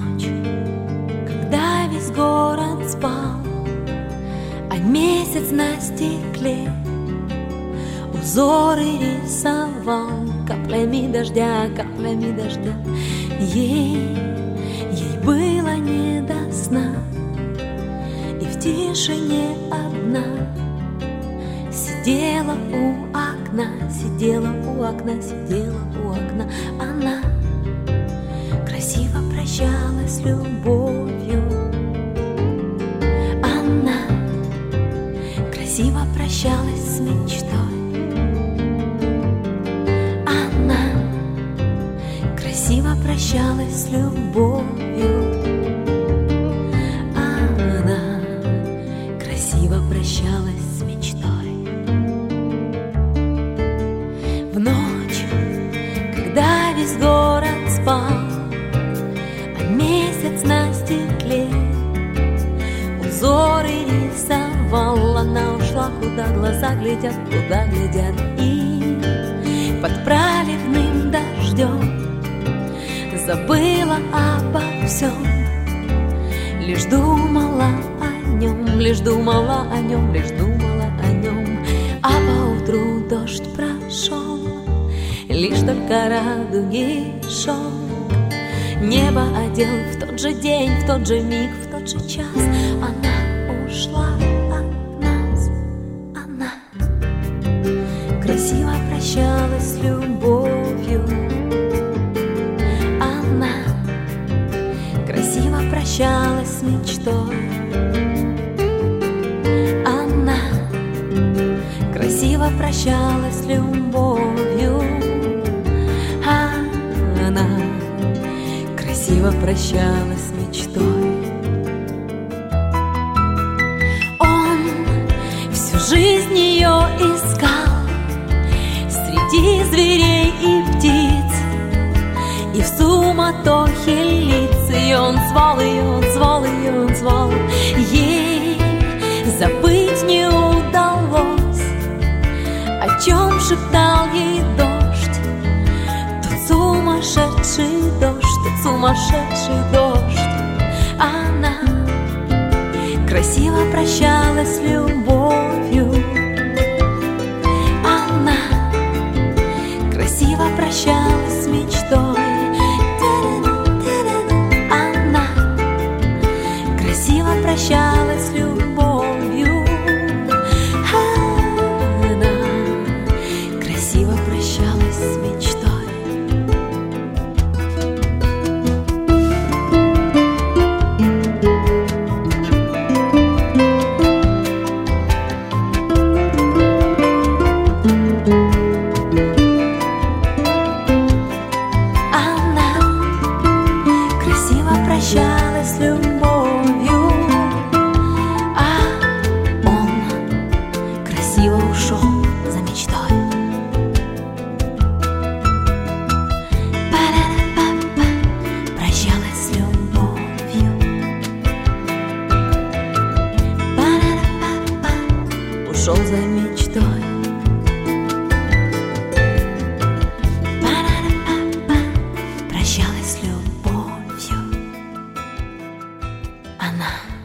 ночь, когда весь город спал, а месяц на стекле узоры рисовал каплями дождя, каплями дождя. Ей было не до сна, и в тишине одна сидела у окна, сидела у окна, сидела у окна. Она красиво прощалась с любовью. Она красиво прощалась с мечтой. Она красиво прощалась с любовью. Она красиво прощалась с мечтой. В ночь, когда весь город спал, а месяц на стекле узоры рисовал, она ушла, куда глаза глядят, куда глядят. И под проливным дождем забыла обо всем, лишь думала о нем, лишь думала о нем, лишь думала о нем. А поутру дождь прошел, лишь только радуги шелк небо одел. В тот же день, в тот же миг, в тот же час она ушла от нас. Она красиво прощалась с любовью. Она красиво прощалась с мечтой. Она красиво прощалась с любовью. Она красиво прощалась с мечтой. Он всю жизнь ее искал среди зверей и птиц, и в суматохе лиц. И он звал ее, он звал ее, он звал. Ей забыть не удалось, о чем шептал ей дождь. Тот сумасшедший дождь, тот сумасшедший дождь. Она красиво прощалась с любовью. Она красиво прощалась с мечтой. Она красиво прощалась с любовью. Она красиво прощалась с мечтой. Прощалась с любовью, а он красиво ушел за мечтой. Па-ра-ра-па-па, прощалась с любовью. Па-ра-ра-па-па, ушел за мечтой. Па-ра-ра-па-па, прощалась с любовью. Она